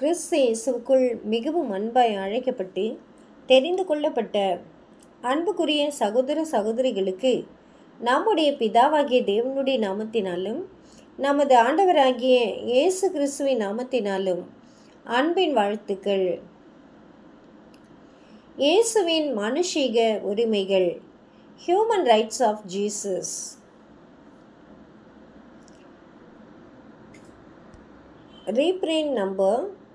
கிறிஸ்து இயேசுவுக்குள் மிகவும் அன்பாய் அழைக்கப்பட்டு தெரிந்து கொள்ளப்பட்ட அன்புக்குரிய சகோதர சகோதரிகளுக்கு நம்முடைய பிதாவாகிய தேவனுடைய நாமத்தினாலும் நமது ஆண்டவராகிய இயேசு கிறிஸ்துவின் நாமத்தினாலும் அன்பின் வாழ்த்துக்கள். இயேசுவின் மனுஷீக உரிமைகள், human rights of Jesus. Reprint number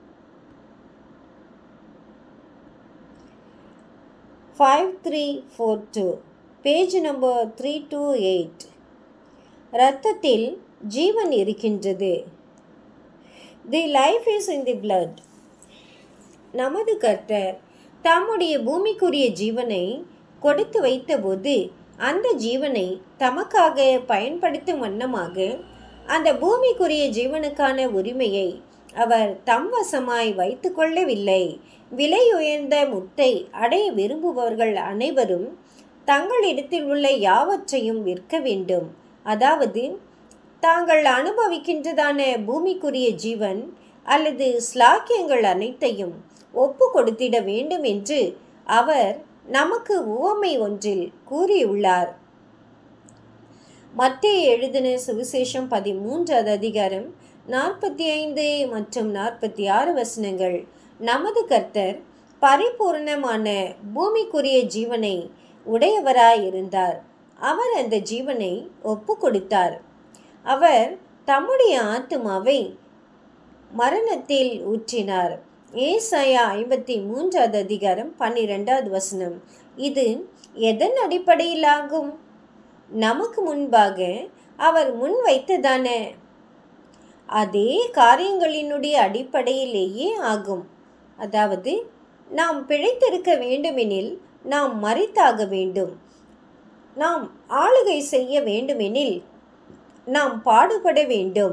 5342, page number 328. இரத்தத்தில் ஜீவன் இருக்கின்றது. The life is in the blood. நமது கர்த்தர் தம்முடைய பூமிக்குரிய ஜீவனை கொடுத்து வைத்தபோது அந்த ஜீவனை தமக்காக பயன்படுத்தும் வண்ணமாக அந்த பூமிக்குரிய ஜீவனுக்கான உரிமையை அவர் தம் வசமாய் வைத்து கொள்ளவில்லை. விலை உயர்ந்த முத்தை அடைய விரும்புபவர்கள் அனைவரும் தங்களிடத்தில் உள்ள யாவற்றையும் விற்க வேண்டும். அதாவது தாங்கள் அனுபவிக்கின்றதான பூமிக்குரிய ஜீவன் அல்லது ஸ்லாக்கியங்கள் அனைத்தையும் ஒப்பு கொடுத்திட வேண்டும் என்று அவர் நமக்கு உவமை ஒன்றில் கூறியுள்ளார். மத்தேயு எழுதின சுவிசேஷம் 13வது அதிகாரம் 45 மற்றும் 46 வசனங்கள். நமது கர்த்தர் பரிபூர்ணமான பூமிக்குரிய ஜீவனை உடையவராயிருந்தார். அவர் அந்த ஜீவனை ஒப்பு கொடுத்தார். அவர் தம்முடைய ஆத்துமாவை மரணத்தில் ஊற்றினார். ஏசாயா 53வது அதிகாரம் 12வது வசனம். இது எதன் அடிப்படையில் ஆகும்? நமக்கு முன்பாக அவர் முன் வைத்ததான அதே காரியங்களினுடைய அடிப்படையிலேயே ஆகும். அதாவது நாம் பிழைத்திருக்க வேண்டுமெனில் நாம் மரித்தாக வேண்டும். நாம் ஆளுகை செய்ய வேண்டுமெனில் நாம் பாடுபட வேண்டும்.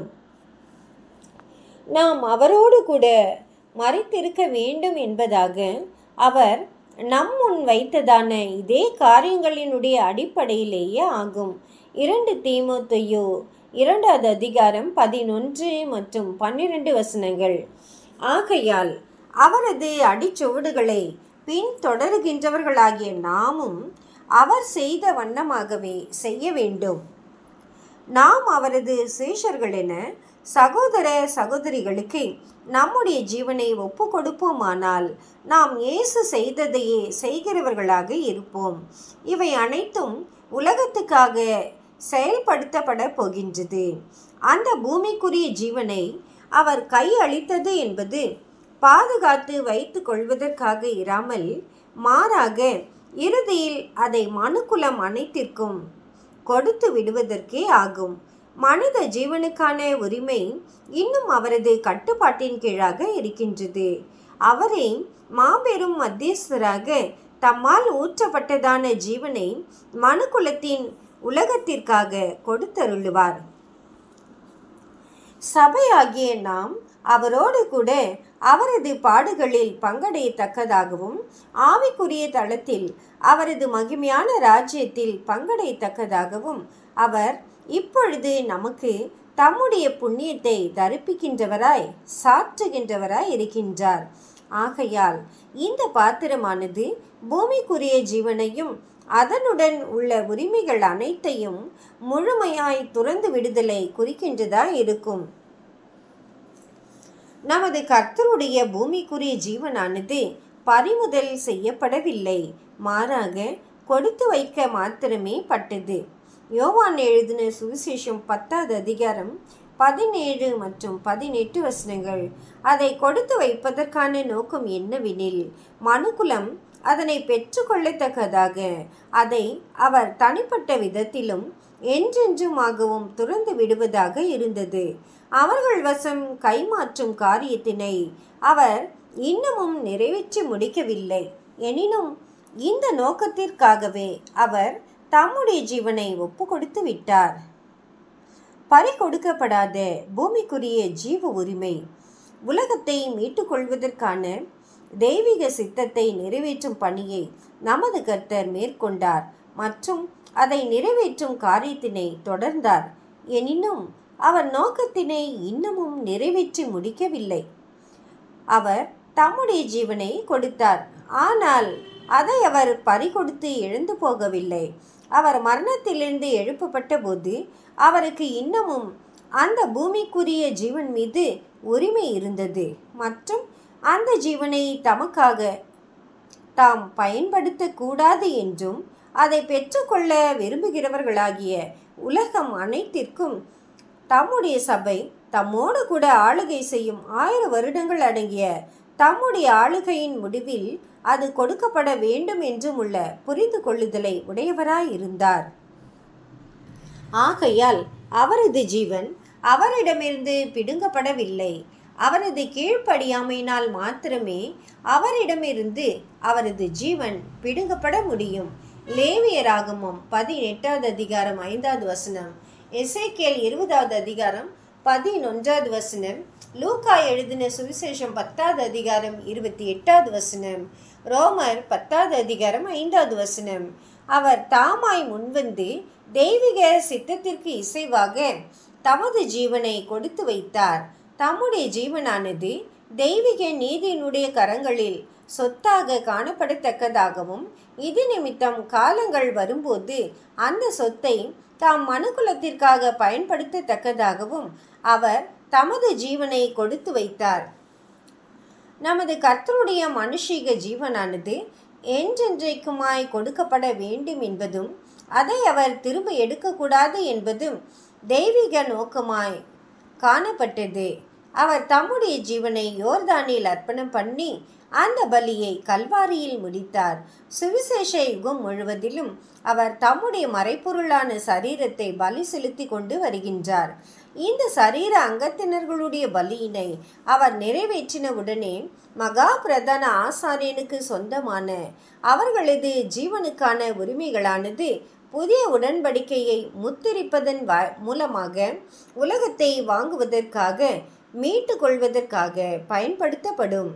நாம் அவரோடு கூட மரித்திருக்க வேண்டும் என்பதாக அவர் நம் முன் வைத்ததான இதே காரியங்களினுடைய அடிப்படையிலேயே ஆகும். 2 தீமோத்தேயு 2வது அதிகாரம் 11 மற்றும் 12 வசனங்கள். ஆகையால் அவரது அடிச்சுவடுகளை பின் தொடருகின்றவர்களாகிய நாமும் அவர் செய்த வண்ணமாகவே செய்ய வேண்டும். நாம் அவரது சீஷர்கள் என சகோதர சகோதரிகளுக்கு நம்முடைய ஜீவனை ஒப்பு கொடுப்போமானால் நாம் இயேசு செய்ததையே செய்கிறவர்களாக இருப்போம். இவை அனைத்தும் உலகத்துக்காக செயல்படுத்தப்பட போகின்றது. அந்த பூமிக்குரிய ஜீவனை அவர் கை அளித்தது என்பது பாதுகாத்து வைத்து கொள்வதற்காக இராமல் மாறாக இறுதியில் அதை மனுக்குலம் அனைத்திற்கும் கொடுத்து விடுவதற்கே ஆகும். மனித ஜீவனுக்கான உரிமை இன்னும் அவரது கட்டுப்பாட்டின் கீழாக இருக்கின்றது. அவரே மாபெரும் மத்தியஸ்தராக தம்மால் ஊற்றப்பட்டதான ஜீவனை மனுக்குலத்தின் உலகத்திற்காக கொடுத்தருளுவார். சபையாகிய நாம் அவரோடு கூட அவரது பாடுகளில் பங்கடையத்தக்கதாகவும் ஆவிக்குரிய தளத்தில் அவரது மகிமையான ராஜ்யத்தில் பங்கடையத்தக்கதாகவும் அவர் இப்பொழுது நமக்கு தம்முடைய புண்ணியத்தை தரிப்பிக்கின்றவராய் சாற்றுகின்றவராய் இருக்கின்றார். ஆகையால் இந்த பாத்திரமானது பூமிக்குரிய ஜீவனையும் அதனுடன் உள்ள உரிமைகள் அனைத்தையும் முழுமையாய் துறந்து விடுதலை குறிக்கின்றதாய் இருக்கும். நமது கர்த்தருடைய பூமிக்குரிய ஜீவனானது பறிமுதல் செய்யப்படவில்லை, மாறாக கொடுத்து வைக்க மாத்திரமே பட்டது. யோவான் எழுதின சுவிசேஷம் 10வது அதிகாரம் 17 மற்றும் 18 வசனங்கள். அதை கொடுத்து வைப்பதற்கான நோக்கம் என்னவெனில் மனுக்குலம் அதனை பெற்றுக்கொள்ளத்தக்கதாக அதை அவர் தனிப்பட்ட விதத்திலும் என்றென்றுமாகவும் துறந்து விடுவதாக இருந்தது. அவர்கள் வசம் கைமாற்றும் காரியத்தினை அவர் இன்னமும் நிறைவேற்றி முடிக்கவில்லை. எனினும் இந்த நோக்கத்திற்காகவே அவர் தம்முடைய ஜீவனை ஒப்பு கொடுத்து விட்டார். பறி கொடுக்கப்படாத பூமிக்குரிய ஜீவ உரிமை உலகத்தை மீட்டுக்கொள்வதற்கான தெய்வீக சித்தத்தை நிறைவேற்றும் பணியை நமது கர்த்தர் மேற்கொண்டார் மற்றும் அதை நிறைவேற்றும் காரியத்தினை தொடர்ந்தார். எனினும் அவர் நோக்கத்தினை இன்னமும் நிறைவேற்றி முடிக்கவில்லை. அவர் தம்முடைய ஜீவனை கொடுத்தார். ஆனால் அதை அவர் பறிகொடுத்து எழுந்து போகவில்லை. அவர் மரணத்திலிருந்து எழுப்பப்பட்ட போது அவருக்கு இன்னமும் அந்த பூமிக்குரிய ஜீவன் மீது உரிமை இருந்தது மற்றும் அந்த ஜீவனை தமக்காக தாம் பயன்படுத்தக்கூடாது என்றும் அதை பெற்றுக்கொள்ள விரும்புகிறவர்களாகிய உலகம் அனைத்திற்கும் தம்முடைய சபை தம்மோடு கூட ஆளுகை செய்யும் 1000 வருடங்கள் அடங்கிய தம்முடைய ஆளுகையின் முடிவில் அது கொடுக்கப்பட வேண்டும் என்றும் உள்ள புரிந்து கொள்ளுதலை உடையவராயிருந்தார். ஆகையால் அவரது ஜீவன் அவரிடமிருந்து பிடுங்கப்படவில்லை. அவரது கீழ்ப்படியாமையினால் மாத்திரமே அவரிடமிருந்து அவரது ஜீவன் பிடுங்கப்பட முடியும். லேவியராகமம் 18வது அதிகாரம் 5வது வசனம், எசேக்கியேல் 20வது அதிகாரம் 11வது வசனம், லூக்கா எழுதின சுவிசேஷம் 10வது அதிகாரம் 28வது வசனம், ரோமர் 10வது அதிகாரம் 5வது வசனம். அவர் தாமாய் முன்வந்து தெய்வீக சித்தத்திற்கு இசைவாக தமது ஜீவனை கொடுத்து வைத்தார். தம்முடைய ஜீவனானது தெய்வீக நீதியினுடைய கரங்களில் சொத்தாக காணப்படத்தக்கதாகவும் இது நிமித்தம் காலங்கள் வரும்போது அந்த சொத்தை தாம் மனுக்குலத்திற்காக பயன்படுத்தத்தக்கதாகவும் அவர் தமது ஜீவனை கொடுத்து வைத்தார். நமது கர்த்தருடைய மனுஷீக ஜீவனானது என்றென்றைக்குமாய் கொடுக்கப்பட வேண்டும் என்பதும் அதை அவர் திரும்ப எடுக்கக்கூடாது என்பதும் தெய்வீக நோக்கமாய் காணப்பட்டது. அவர் தம்முடைய ஜீவனை யோர்தானில் அர்ப்பணம் பண்ணி அந்த பலியை கல்வாரியில் முடித்தார். சுவிசேஷ யுகம் முழுவதிலும் அவர் தம்முடைய மறைப்பொருளான சரீரத்தை பலி செலுத்தி கொண்டு வருகின்றார். இந்த சரீர அங்கத்தினர்களுடைய பலியினை அவர் நிறைவேற்றின உடனே மகா பிரதான ஆசாரியனுக்கு சொந்தமான அவர்களது ஜீவனுக்கான உரிமைகளானது புதிய உடன்படிக்கையை முத்திரிப்பதன் மூலமாக உலகத்தை வாங்குவதற்காக மீட்டு கொள்வதற்காக பயன்படுத்தப்படும்.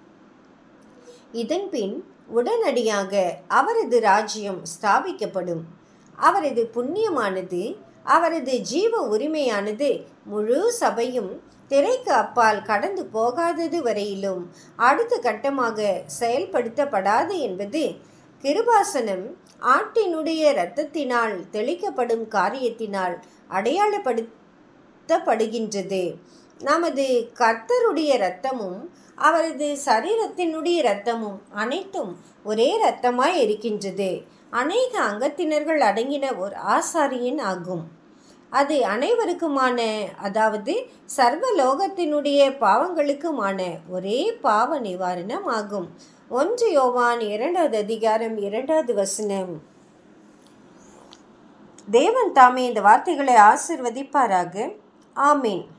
இதன்பின் உடனடியாக அவரது ராஜ்யம் ஸ்தாபிக்கப்படும். அவரது புண்ணியமானது, அவரது ஜீவ உரிமையானது முழு சபையும் திரைக்கு அப்பால் கடந்து போகாதது வரையிலும் அடுத்த கட்டமாக செயல்படுத்தப்படாது என்பது கிருபாசனம் ஆட்டினுடைய இரத்தத்தினால் தெளிக்கப்படும் காரியத்தினால் அடையாளப்படுத்தப்படுகின்றது. நமது கர்த்தருடைய இரத்தமும் அவரது சரீரத்தினுடைய இரத்தமும் அனைத்தும் ஒரே இரத்தமாய் இருக்கின்றது. அநேக அங்கத்தினர்கள் அடங்கின ஒரு ஆசாரியன் ஆகும். அது அனைவருக்குமான, அதாவது சர்வலோகத்தினுடைய பாவங்களுக்குமான ஒரே பாவ நிவாரணம் ஆகும். 1 யோவான் 2வது அதிகாரம் 2வது வசனம். தேவன் தாமே இந்த வார்த்தைகளை ஆசீர்வதிப்பாராக. ஆமீன்.